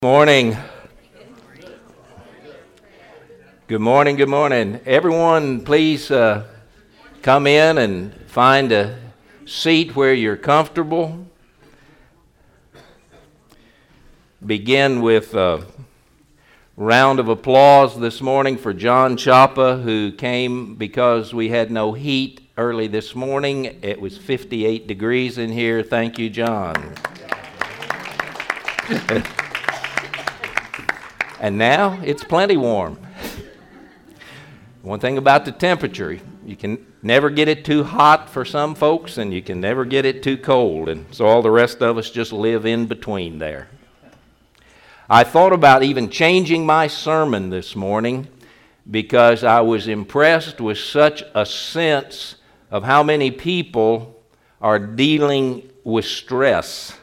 Morning. Good morning, good morning. Everyone, please come in and find a seat where you're comfortable. Begin with a round of applause this morning for John Chapa, who came because we had no heat early this morning. It was 58 degrees in here. Thank you, John. And now it's plenty warm. One thing about the temperature, you can never get it too hot for some folks, and you can never get it too cold, and so all the rest of us just live in between there. I thought about even changing my sermon this morning because I was impressed with such a sense of how many people are dealing with stress.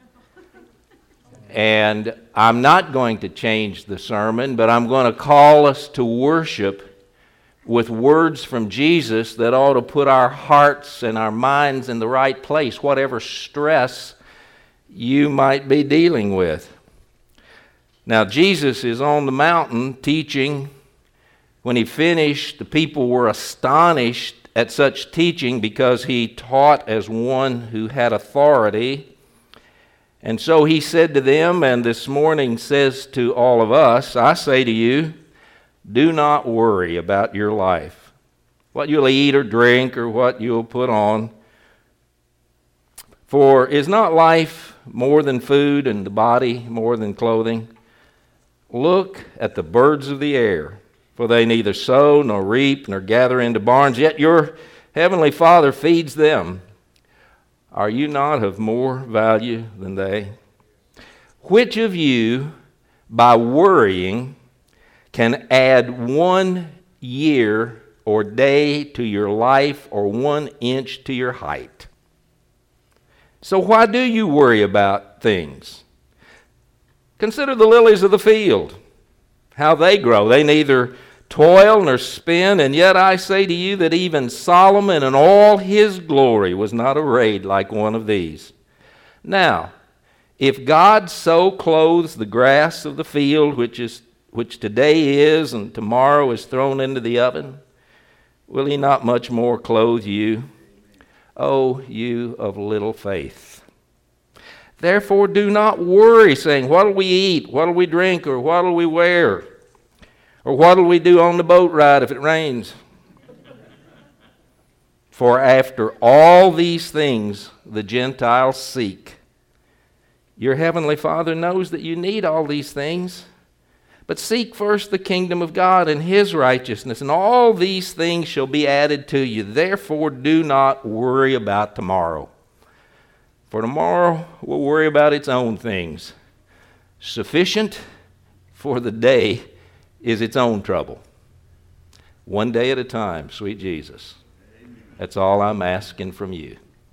And I'm not going to change the sermon, but I'm going to call us to worship with words from Jesus that ought to put our hearts and our minds in the right place, whatever stress you might be dealing with. Now, Jesus is on the mountain teaching. When he finished, the people were astonished at such teaching because he taught as one who had authority. And so he said to them, and this morning says to all of us, I say to you, do not worry about your life, what you'll eat or drink or what you'll put on. For is not life more than food and the body more than clothing? Look at the birds of the air, for they neither sow nor reap nor gather into barns, yet your heavenly Father feeds them. Are you not of more value than they? Which of you, by worrying, can add 1 year or day to your life or 1 inch to your height? So why do you worry about things? Consider the lilies of the field, how they grow. They neither toil nor spin, and yet I say to you that even Solomon in all his glory was not arrayed like one of these. Now, if God so clothes the grass of the field, which today is and tomorrow is thrown into the oven, will he not much more clothe you, O you of little faith? Therefore do not worry, saying, what'll we eat, what'll we drink, or what'll we wear? Or what'll we do on the boat ride if it rains? For after all these things the Gentiles seek. Your heavenly Father knows that you need all these things. But seek first the kingdom of God and his righteousness, and all these things shall be added to you. Therefore do not worry about tomorrow. For tomorrow will worry about its own things. Sufficient for the day is its own trouble. 1 day at a time, sweet Jesus. That's all I'm asking from you.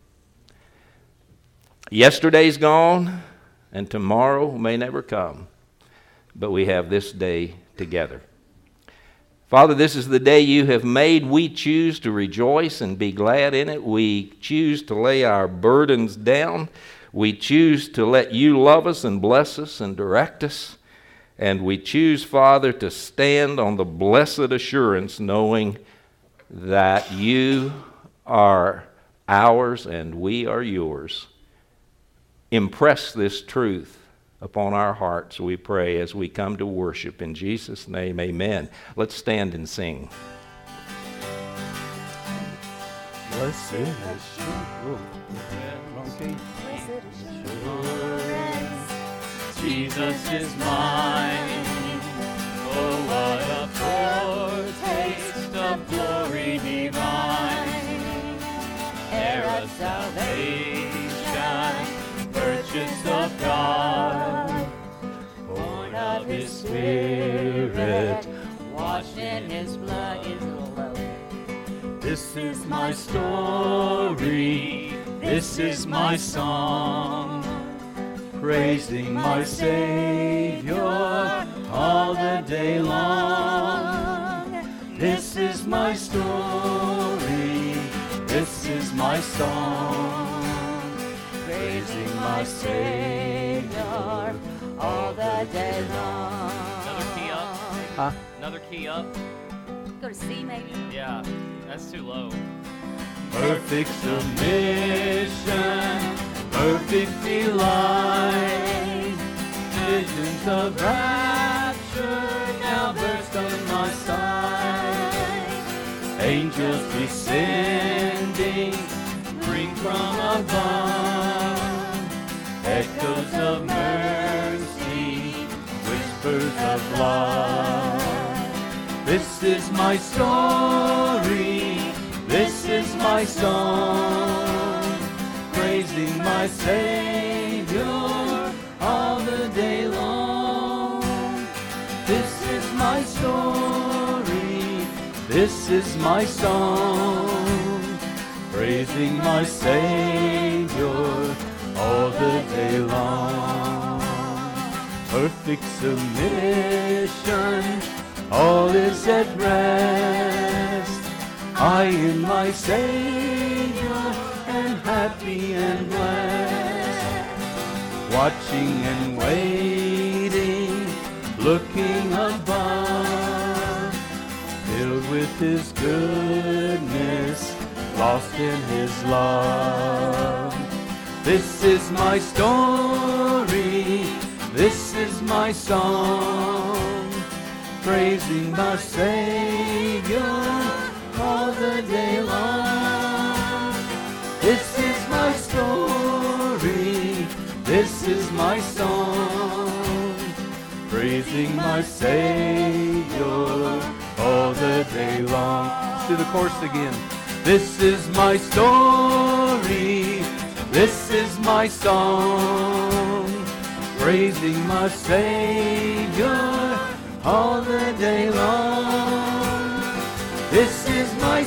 Yesterday's gone, and tomorrow may never come, but we have this day together. Father, this is the day you have made. We choose to rejoice and be glad in it. We choose to lay our burdens down. We choose to let you love us and bless us and direct us. And we choose, Father, to stand on the blessed assurance, knowing that you are ours and we are yours. Impress this truth upon our hearts, we pray, as we come to worship. In Jesus' name, amen. Let's stand and sing. Blessed assurance, Jesus is mine. Oh, what a foretaste of glory divine. Heir of salvation, purchased of God, born of his Spirit, washed in his blood is love. This is my story, this is my song, praising my Savior all the day long. This is my story, this is my song, praising my Savior all the the day long. Another key up. Huh? Another key up. Go to C maybe. Yeah, that's too low. Perfect submission, perfect delight, visions of rapture now burst on my sight. Angels descending, bring from above, echoes of mercy, whispers of love. This is my story, this is my song, praising my Savior all the day long. This is my story, this is my song, praising my Savior all the day long. Perfect submission, all is at rest. I in my Savior am happy and blessed. Watching and waiting, looking above, filled with His goodness, lost in His love. This is my story, this is my song, praising my Savior all the day long. This is my story, this is my song, praising my Savior all the day long. Let's do the chorus again. This is my story, this is my song, praising my Savior all the day long. This is my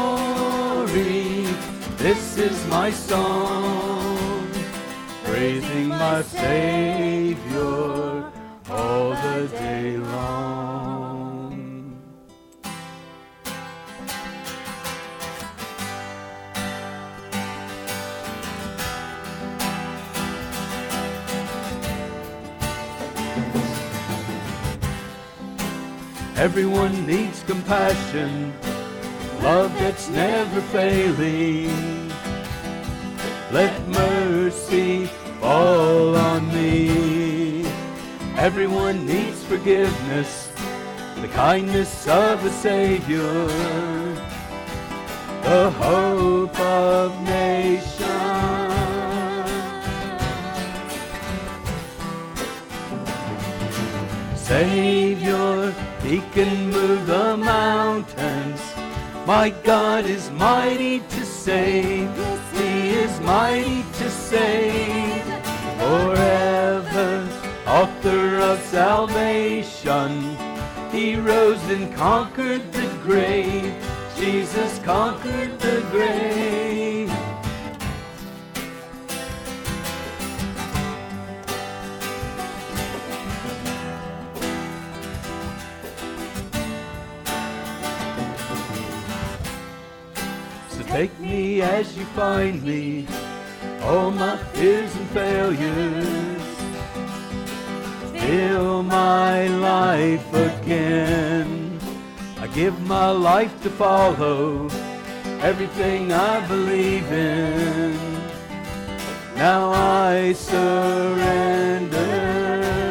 story, this is my song, praising my Savior all the day long. Everyone needs compassion, love that's never failing. Let mercy fall on me. Everyone needs forgiveness, the kindness of a Savior, the hope of nations. Savior, He can move the mountains. My God is mighty to save. He is mighty to save. Forever, author of salvation. He rose and conquered the grave. Jesus conquered the grave. Take me as you find me, all my fears and failures. Fill my life again. I give my life to follow everything I believe in. Now I surrender.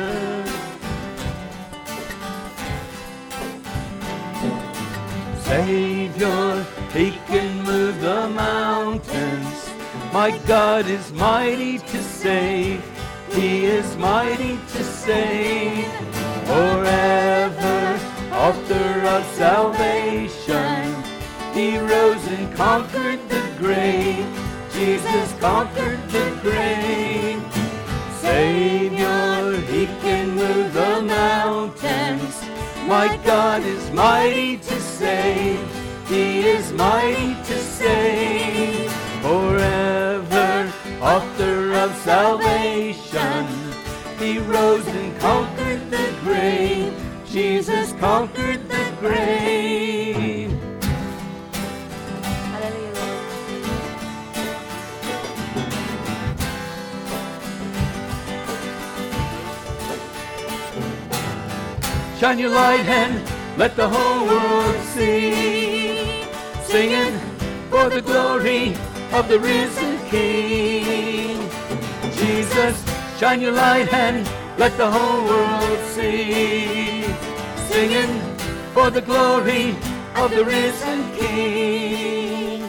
Savior, He can move the mountains. My God is mighty to save. He is mighty to save. Forever, author of salvation. He rose and conquered the grave. Jesus conquered the grave. Savior, He can move the mountains. My God is mighty to save. He is mighty to save. Forever, author of salvation. He rose and conquered the grave. Jesus conquered the grave. shine your light and let the whole world see. Singing for the glory of the risen King. Jesus, shine your light and let the whole world see. Singing for the glory of the risen King.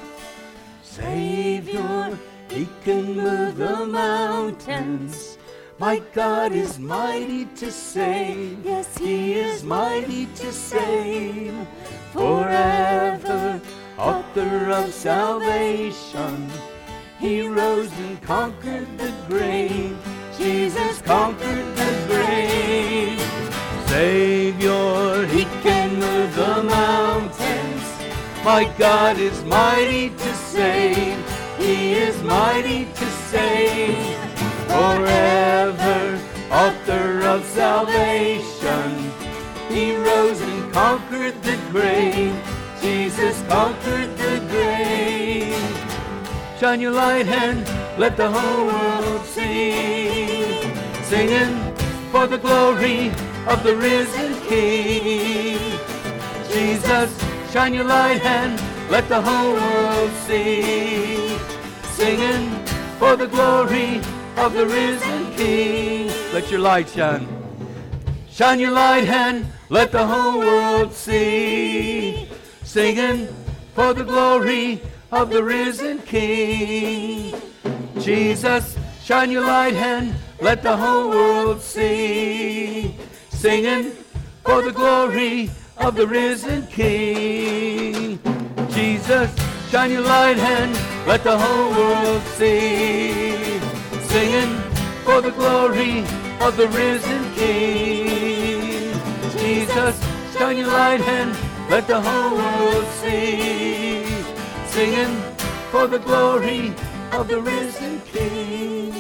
Savior, He can move the mountains. My God is mighty to save. Yes, He is mighty to save. Forever, author of salvation. He rose and conquered the grave. Jesus conquered the grave. Savior, He can move the mountains. My God is mighty to save. He is mighty to save. Forever, author of salvation. He rose and conquered the grave. Jesus conquered the grave. Shine your light and let the whole world see. Singing for the glory of the risen King. Jesus, shine your light and let the whole world see. Singing for the glory of the risen King. Let your light shine. Shine your light and let the whole world see. Singing for the glory of the risen King. Jesus, shine your light and let the whole world see. Singing for the glory of the risen King. Jesus, shine your light and let the whole world see. Singing for the glory of the risen King. Jesus, shine your light and let the whole world see. Singing for the glory of the risen King.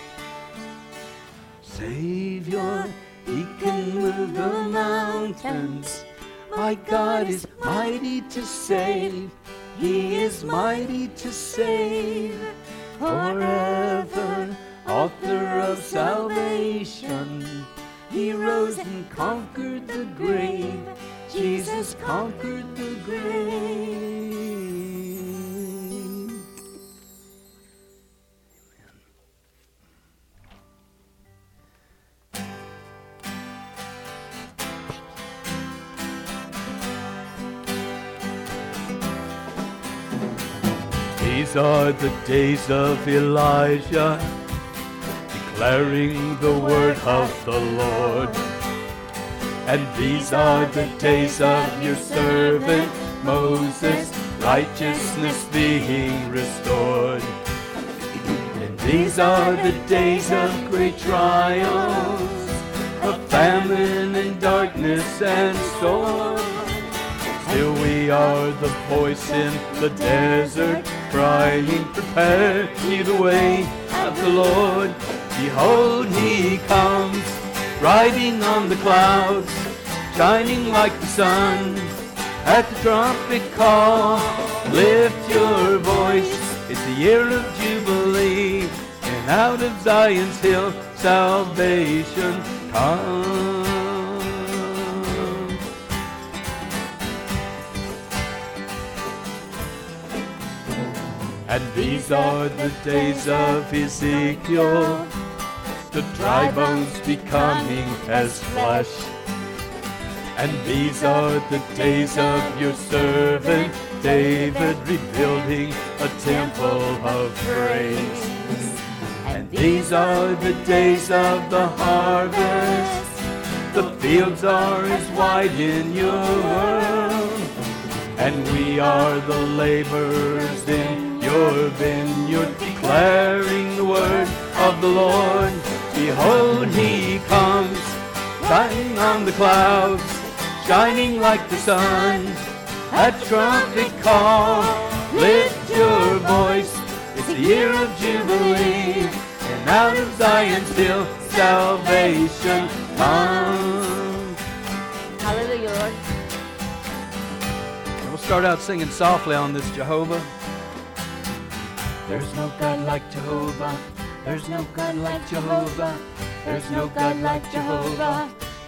Savior, He can move the mountains. My God is mighty to save. He is mighty to save. Forever, author of salvation. He rose and conquered the grave. Jesus conquered the grave. These are the days of Elijah, declaring the word of the Lord. And these are the days of your servant Moses, righteousness being restored. And these are the days of great trials, of famine and darkness and storm. Still we are the voice in the desert, crying, prepare ye the way of the Lord. Behold, He comes, riding on the clouds, shining like the sun. At the trumpet call, lift your voice, it's the year of Jubilee, and out of Zion's hill salvation comes. And these are the days of Ezekiel, the dry bones becoming as flesh. And these are the days of your servant David, rebuilding a temple of praise. And these are the days of the harvest, the fields are as wide in your world. And we are the laborers in your vineyard, declaring the word of the Lord. Behold, He comes, shining on the clouds, shining like the sun. At trumpet call, lift your voice, it's the year of Jubilee, and out of Zion's hill salvation comes. Hallelujah, Lord. And we'll start out singing softly on this Jehovah. There's no God like Jehovah. There's no God like Jehovah. There's no God like Jehovah.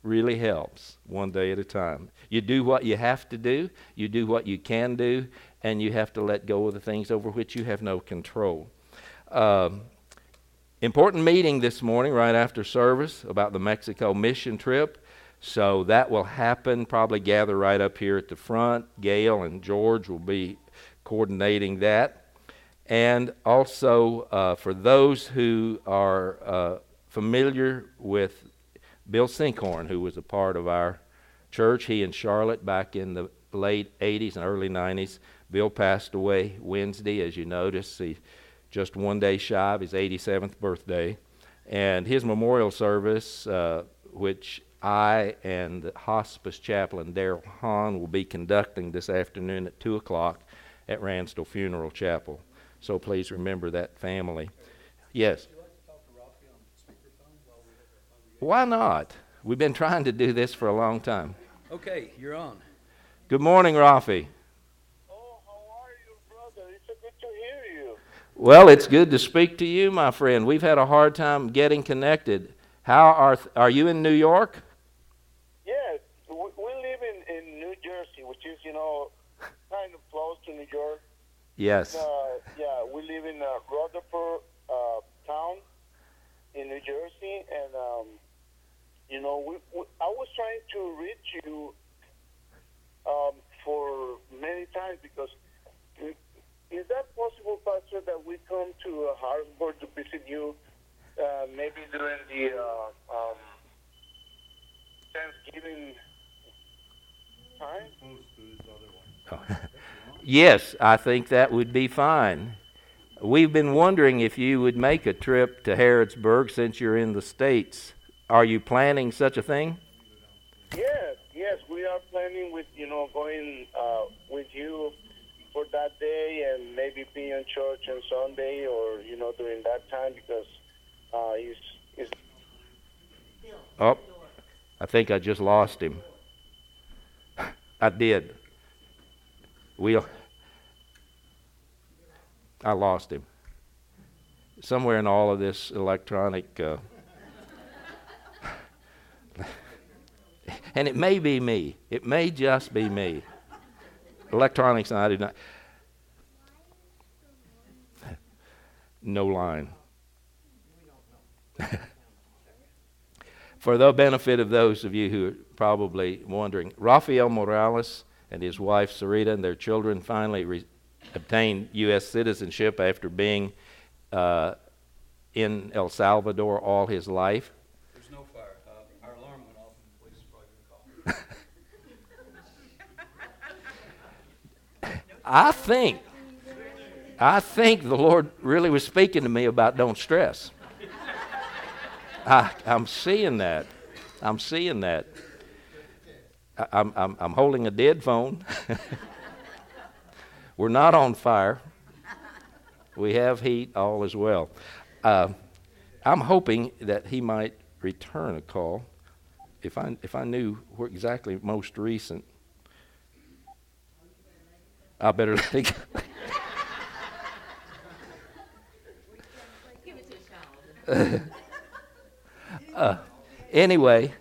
really helps, one day at a time. You do what you have to do, you do what you can do, and you have to let go of the things over which you have no control. Important meeting this morning right after service about the Mexico mission trip. So that will happen, probably gather right up here at the front. Gail and George will be coordinating that. And also for those who are familiar with Bill Sinkhorn, who was a part of our church, he and Charlotte back in the late 80s and early 90s. Bill passed away Wednesday, as you notice. He just one day shy of his 87th birthday. And his memorial service, which I and the hospice chaplain Daryl Hahn will be conducting this afternoon at 2 o'clock at Ransdell Funeral Chapel. So please remember that family. Yes? Would you like to talk to Rafi on speakerphone while we have our congregation? Why not? We've been trying to do this for a long time. Okay, you're on. Good morning, Rafi. Oh, how are you, brother? It's so good to hear you. Well, it's good to speak to you, my friend. We've had a hard time getting connected. How are you in New York? Yes, we live in New Jersey, which is, kind of close to New York. Yes. Yeah, we live in Rutherford town in New Jersey, and, I was trying to reach you for many times because is that possible, Pastor, that we come to Harrisburg to visit you maybe during the Thanksgiving time? Yes, I think that would be fine. We've been wondering if you would make a trip to Harrodsburg since you're in the States. Are you planning such a thing? Yes, we are planning with, going with you for that day and maybe be in church on Sunday or, during that time because it's Oh, I think I just lost him. I did. I lost him. Somewhere in all of this electronic, and it may be me. It may just be me. Electronics and I do not. No line. For the benefit of those of you who are probably wondering, Rafael Morales and his wife Sarita and their children finally obtained U.S. citizenship after being in El Salvador all his life. There's no fire. Our alarm went off and the police is probably going to call. I think the Lord really was speaking to me about don't stress. I'm seeing that. I'm holding a dead phone. We're not on fire. We have heat, all as well. I'm hoping that he might return a call. If I knew where exactly most recent, I better let it go. Give it to a child. Anyway,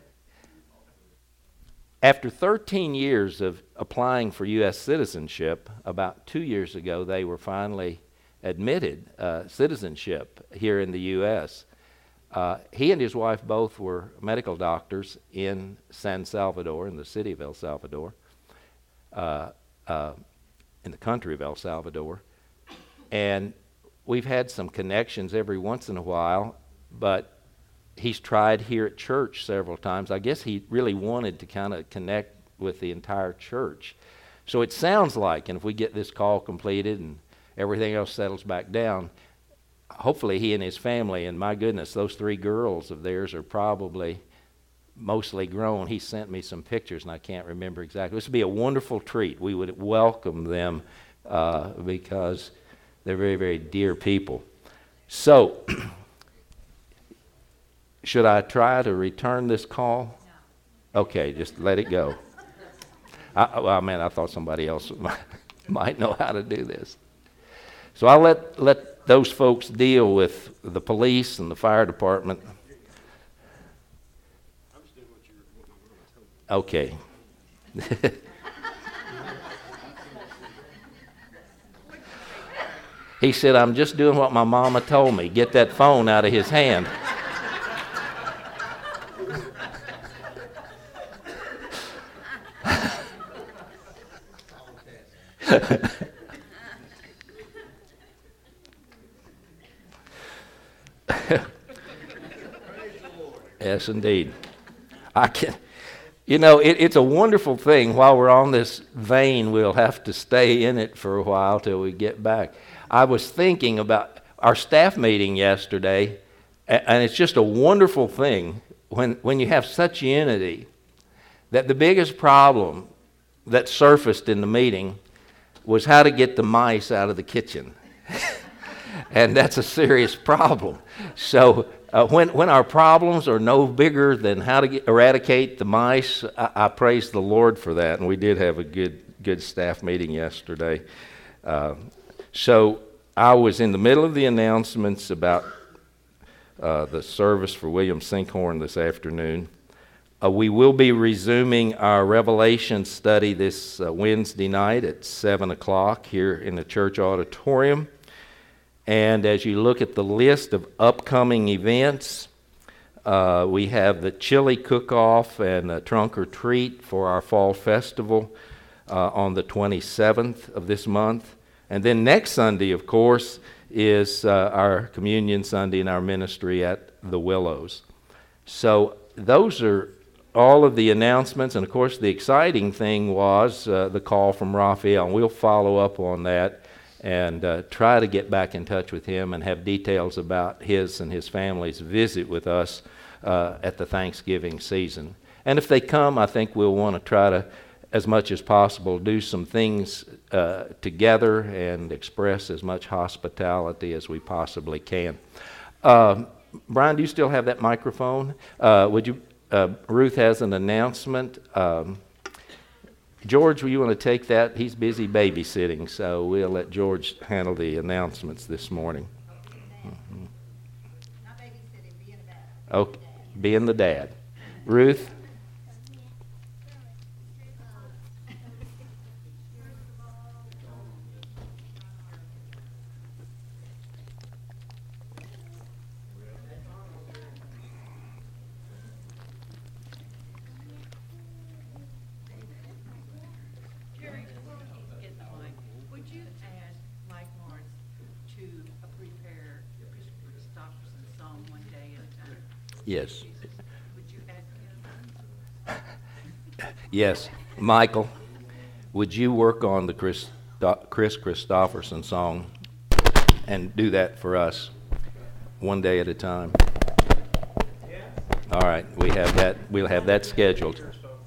after 13 years of applying for U.S. citizenship, about 2 years ago they were finally admitted citizenship here in the U.S. He and his wife both were medical doctors in San Salvador, in the city of El Salvador, in the country of El Salvador. And we've had some connections every once in a while, but he's tried here at church several times. I guess he really wanted to kind of connect with the entire church. So it sounds like, and if we get this call completed and everything else settles back down, hopefully he and his family, and my goodness, those 3 girls of theirs are probably mostly grown. He sent me some pictures, and I can't remember exactly. This would be a wonderful treat. We would welcome them because they're very, very dear people. So, should I try to return this call? Okay, just let it go. I thought somebody else might know how to do this. So I'll let those folks deal with the police and the fire department. Understood what you're Okay. He said, I'm just doing what my mama told me. Get that phone out of his hand. Yes, indeed. I can. You know, it's a wonderful thing. While we're on this vein, we'll have to stay in it for a while till we get back. I was thinking about our staff meeting yesterday, and it's just a wonderful thing when you have such unity that the biggest problem that surfaced in the meeting was how to get the mice out of the kitchen. And that's a serious problem. So when our problems are no bigger than how to eradicate the mice, I praise the Lord for that. And we did have a good staff meeting yesterday. So I was in the middle of the announcements about the service for William Sinkhorn this afternoon. We will be resuming our Revelation study this Wednesday night at 7 o'clock here in the church auditorium. And as you look at the list of upcoming events, we have the chili cook-off and a trunk or treat for our fall festival on the 27th of this month. And then next Sunday, of course, is our Communion Sunday in our ministry at the Willows. So those are all of the announcements. And, of course, the exciting thing was the call from Raphael. And we'll follow up on that and try to get back in touch with him and have details about his and his family's visit with us at the Thanksgiving season. And if they come, I think we'll want to try to, as much as possible, do some things together and express as much hospitality as we possibly can. Brian, do you still have that microphone? Ruth has an announcement. George, will you want to take that? He's busy babysitting, so we'll let George handle the announcements this morning. Mm-hmm. Not babysitting, being a dad. Okay, being the dad. Ruth? Jerry, before he gets the mic, would you ask Mike Morris to prepare Chris Christopherson song one day at a time? Yes. Would you ask him? Yes. Michael, would you work on the Chris Christopherson song and do that for us one day at a time? All right, we have that. We'll have that scheduled.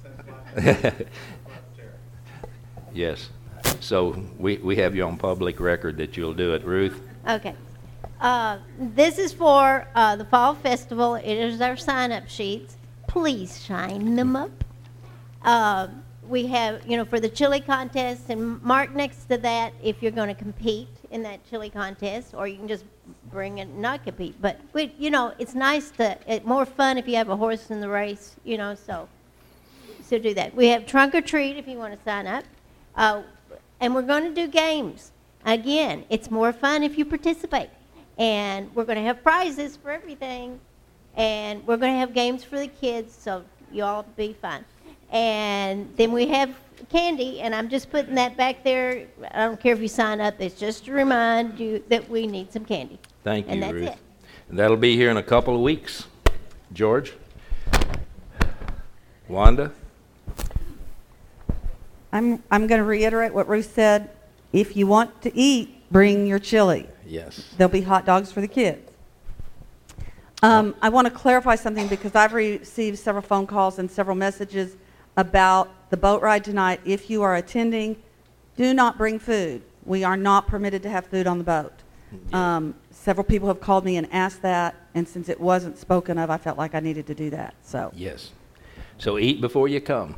Yes. So we have you on public record that you'll do it. Ruth? Okay. This is for the Fall Festival. It is our sign-up sheets. Please shine them up. We have, for the chili contest, and mark next to that if you're going to compete in that chili contest, or you can just bring it and not compete. But, it's nice it's more fun if you have a horse in the race, so do that. We have trunk or treat if you want to sign up. And we're going to do games. Again, it's more fun if you participate. And we're going to have prizes for everything. And we're going to have games for the kids, so you all be fun. And then we have candy, and I'm just putting that back there. I don't care if you sign up. It's just to remind you that we need some candy. Thank you, and that's Ruth. it. And that'll be here in a couple of weeks. George? Wanda? I'm going to reiterate what Ruth said. If you want to eat, bring your chili. Yes. There'll be hot dogs for the kids. I want to clarify something because I've received several phone calls and several messages about the boat ride tonight. If you are attending, do not bring food. We are not permitted to have food on the boat. Yeah. Several people have called me and asked that, and since it wasn't spoken of, I felt like I needed to do that. So Yes. So eat before you come.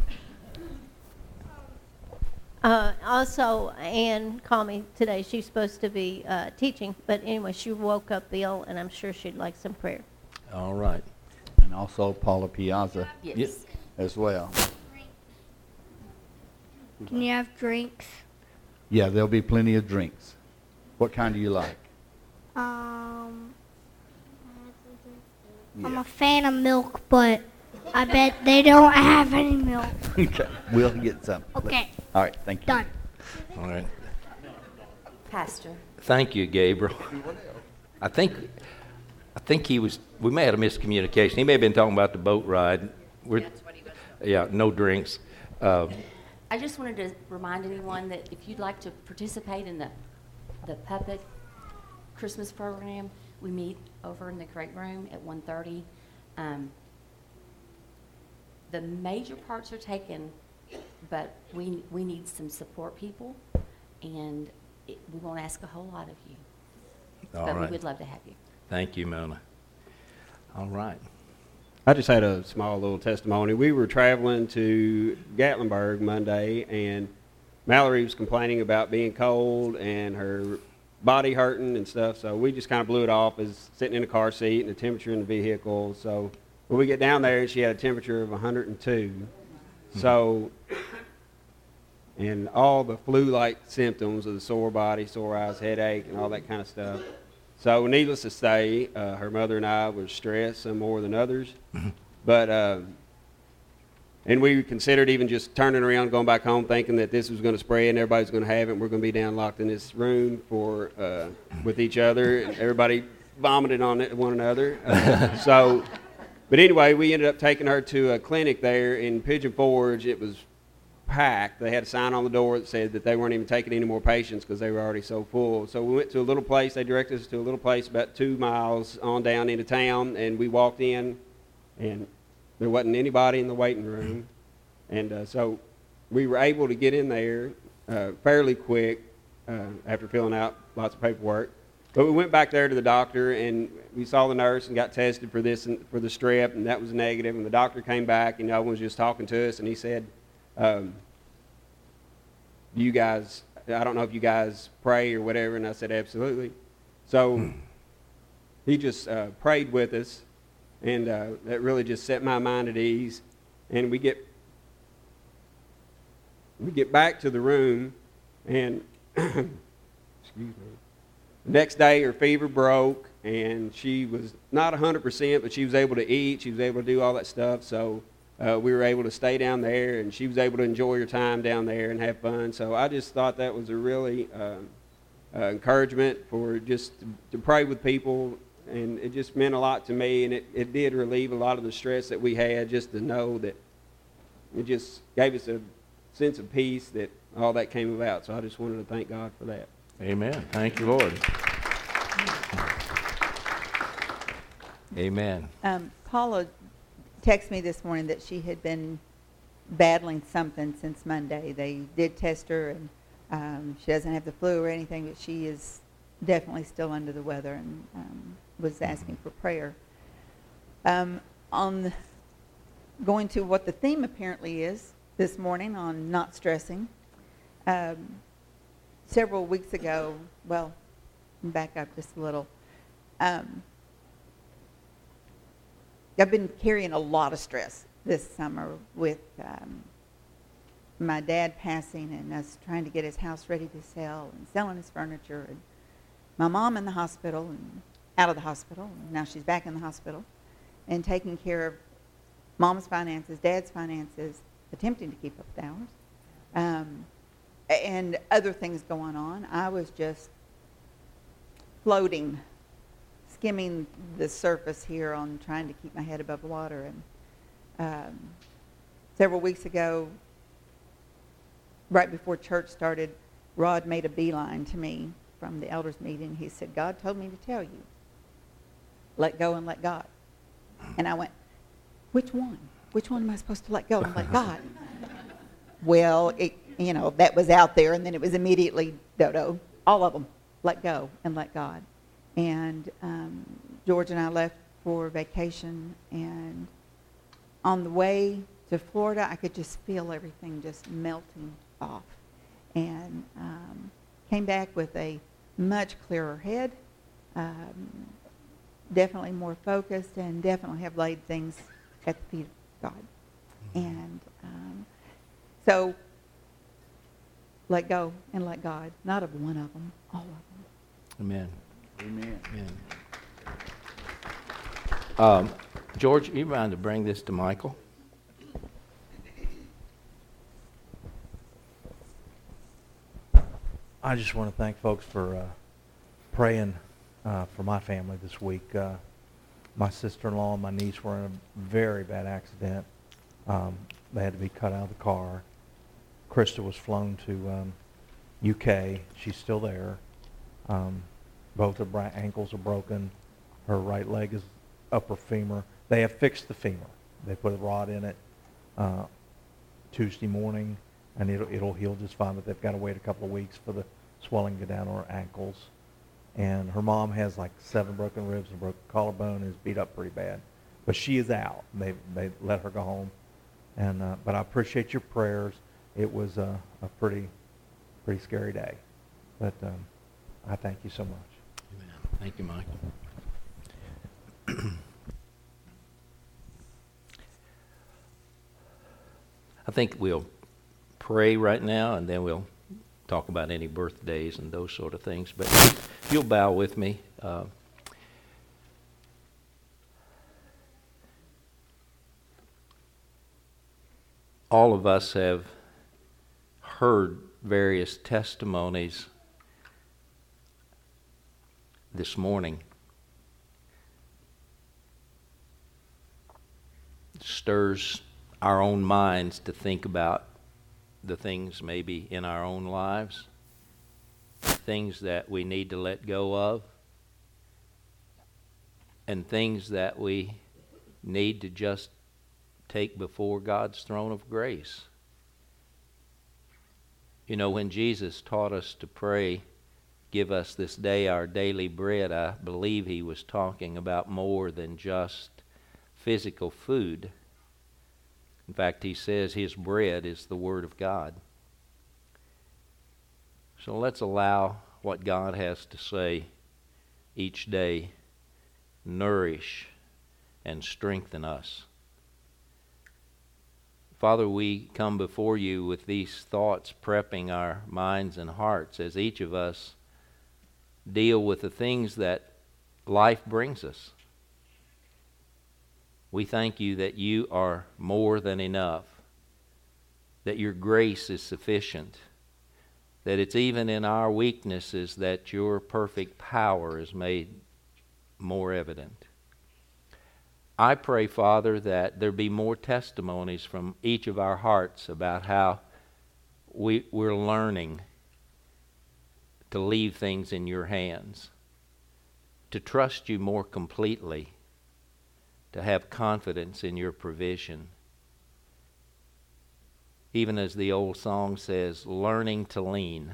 Also, Ann called me today. She's supposed to be teaching, but anyway, she woke up ill, and I'm sure she'd like some prayer. All right. And also Paula Piazza Yes. as well. Can you have drinks? Yeah, there'll be plenty of drinks. What kind do you like? I'm Yeah. a fan of milk, but I bet they don't have any milk. Okay, we'll get some. Okay. All right, thank you. Done. All right. Pastor. Thank you, Gabriel. I think we may have a miscommunication. He may have been talking about the boat ride. That's what he was. Yeah, no drinks. I just wanted to remind anyone that if you'd like to participate in the puppet Christmas program, we meet over in the great room at 1:30. The major parts are taken, but we need some support people, and we won't ask a whole lot of you. All but right. we would love to have you. Thank you, Mona. All right. I just had a small little testimony. We were traveling to Gatlinburg Monday, and Mallory was complaining about being cold and her body hurting and stuff, so we just kind of blew it off as sitting in a car seat and the temperature in the vehicle. So when we get down there, she had a temperature of 102. So, and all the flu-like symptoms of the sore body, sore eyes, headache, and all that kind of stuff. So needless to say, her mother and I were stressed, some more than others. But, and we considered even just turning around, going back home, thinking that this was going to spread and everybody's going to have it, and we're going to be down locked in this room for with each other, and everybody vomited on it, one another. But anyway, we ended up taking her to a clinic there in Pigeon Forge. It was packed. They had a sign on the door that said that they weren't even taking any more patients because they were already so full. So we went to a little place. They directed us to a little place about 2 miles on down into town, and we walked in, and there wasn't anybody in the waiting room. And so we were able to get in there fairly quick after filling out lots of paperwork. But we went back there to the doctor, and we saw the nurse and got tested for this and for the strep, and that was negative. And the doctor came back, and I was just talking to us, and he said, you guys, I don't know if you guys pray or whatever, and I said, absolutely. So he just prayed with us, and that really just set my mind at ease. And we get back to the room, and excuse me. Next day, her fever broke, and she was not 100%, but she was able to eat. She was able to do all that stuff. So we were able to stay down there, and she was able to enjoy her time down there and have fun. So I just thought that was a really encouragement for just to pray with people, and it just meant a lot to me, and it did relieve a lot of the stress that we had, just to know that it just gave us a sense of peace that all that came about. So I just wanted to thank God for that. Amen. Thank you, Lord. Amen. Paula texted me this morning that she had been battling something since Monday. They did test her, and she doesn't have the flu or anything, but she is definitely still under the weather, and was asking for prayer. On going to what the theme apparently is this morning on not stressing. Several weeks ago, well, back up just a little. I've been carrying a lot of stress this summer with my dad passing and us trying to get his house ready to sell and selling his furniture, and my mom in the hospital and out of the hospital, and now she's back in the hospital, and taking care of mom's finances, dad's finances, attempting to keep up with ours. And other things going on. I was just floating, skimming the surface here on trying to keep my head above water. And several weeks ago, right before church started, Rod made a beeline to me from the elders meeting. He said, God told me to tell you, let go and let God. And I went, which one? Which one am I supposed to let go and let God? Well, that was out there, and then it was immediately, no, all of them, let go and let God. And George and I left for vacation, and on the way to Florida, I could just feel everything just melting off. And came back with a much clearer head, definitely more focused, and definitely have laid things at the feet of God. And so let go and let God. Not of one of them, all of them. Amen. Amen. Amen. George, you mind to bring this to Michael? I just want to thank folks for praying for my family this week. My sister-in-law and my niece were in a very bad accident. They had to be cut out of the car. Krista was flown to UK. She's still there. Both her ankles are broken. Her right leg is upper femur. They have fixed the femur. They put a rod in it Tuesday morning, and it'll heal just fine, but they've got to wait a couple of weeks for the swelling to go down to her ankles. And her mom has like 7 broken ribs and a broken collarbone and is beat up pretty bad. But she is out. They let her go home. And but I appreciate your prayers. It was a pretty scary day. But I thank you so much. Amen. Thank you, Michael. I think we'll pray right now, and then we'll talk about any birthdays and those sort of things. But if you'll bow with me. All of us have heard various testimonies this morning. It stirs our own minds to think about the things maybe in our own lives, things that we need to let go of, and things that we need to just take before God's throne of grace. You know, when Jesus taught us to pray, give us this day our daily bread, I believe he was talking about more than just physical food. In fact, he says his bread is the Word of God. So let's allow what God has to say each day nourish and strengthen us. Father, we come before you with these thoughts prepping our minds and hearts as each of us deal with the things that life brings us. We thank you that you are more than enough, that your grace is sufficient, that it's even in our weaknesses that your perfect power is made more evident. I pray, Father, that there be more testimonies from each of our hearts about how we're learning to leave things in your hands, to trust you more completely, to have confidence in your provision. Even as the old song says, learning to lean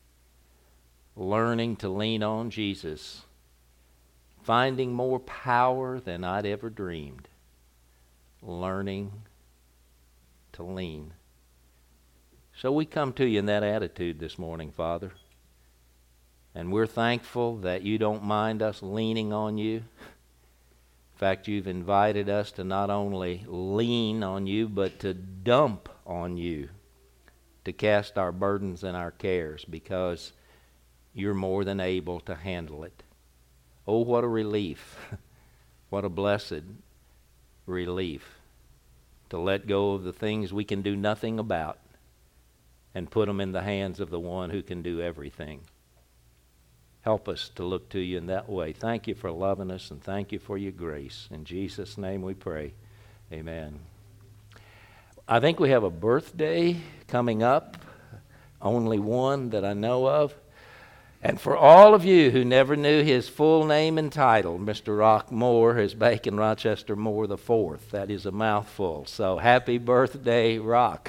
on Jesus, finding more power than I'd ever dreamed, learning to lean. So we come to you in that attitude this morning, Father, and we're thankful that you don't mind us leaning on you. In fact, you've invited us to not only lean on you, but to dump on you, to cast our burdens and our cares, because you're more than able to handle it. Oh, what a relief. What a blessed relief to let go of the things we can do nothing about and put them in the hands of the one who can do everything. Help us to look to you in that way. Thank you for loving us, and thank you for your grace. In Jesus' name we pray. Amen. I think we have a birthday coming up, only one that I know of. And for all of you who never knew his full name and title, Mr. Rock Moore is Bacon Rochester Moore IV. That is a mouthful. So happy birthday, Rock.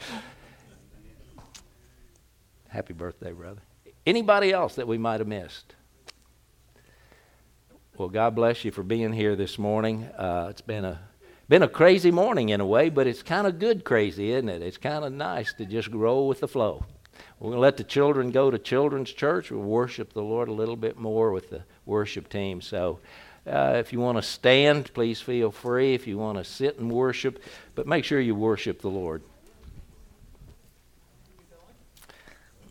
Happy birthday, brother. Anybody else that we might have missed? Well, God bless you for being here this morning. It's been a crazy morning in a way, but it's kind of good crazy, isn't it? It's kind of nice to just roll with the flow. We're going to let the children go to children's church. We'll worship the Lord a little bit more with the worship team. So if you want to stand, please feel free. If you want to sit and worship, but make sure you worship the Lord.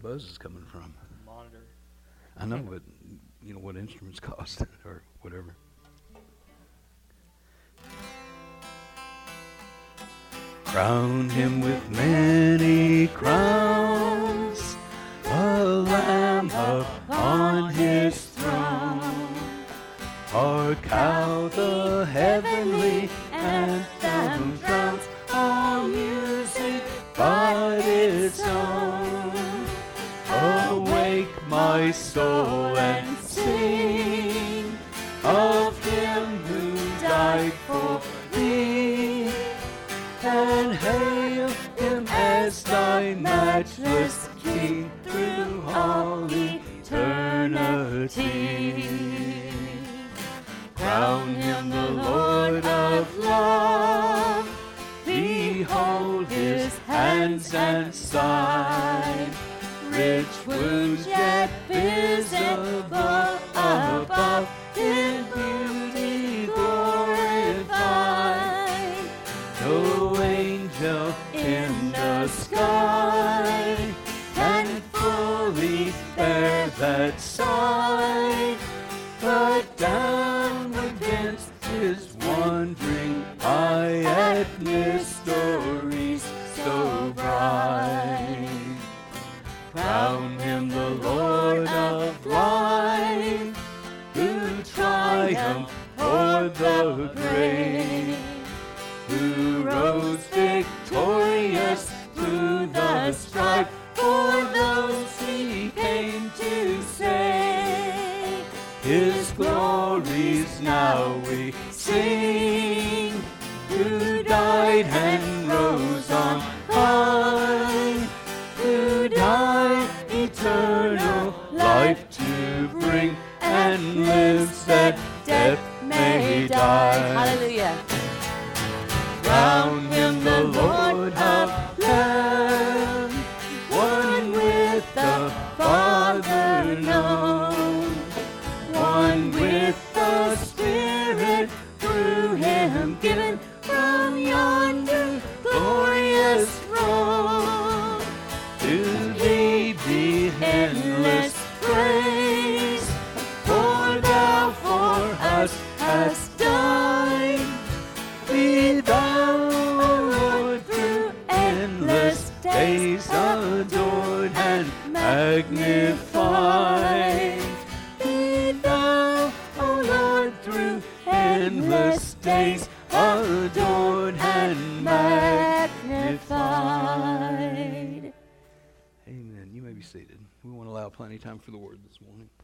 that buzz is coming from. Monitor. I know, but you know what instruments cost or whatever. Crown him with many crowns, a lamb upon his throne. Hark how the heavenly anthem drowns all music but its own. Awake my soul and sing of him who died for thee, and hail him as thy matchless King through all eternity. Crown him the Lord of love, behold his hands and side, rich wounds yet visible above, in beauty glorified. No angel in the sky can fully bear that sight, but downward bends his wondering eye at mysteries so bright. Crown him the Lord of life, who triumphed o'er the grave, who rose victorious through the strife for those he came to save. His glories now we sing, who died and rose on high, who died eternal life to bring, and lives that death may die. Hallelujah. Crown him the Lord of love, one with the Father known, one with the Spirit through him given, from yonder glorious throne. To thee be endless praise, for thou for us hast died. Be thou, O Lord, through endless days adored and magnified. Be thou, O Lord, through endless days adored and magnified. Amen. You may be seated. We want to allow plenty of time for the word this morning.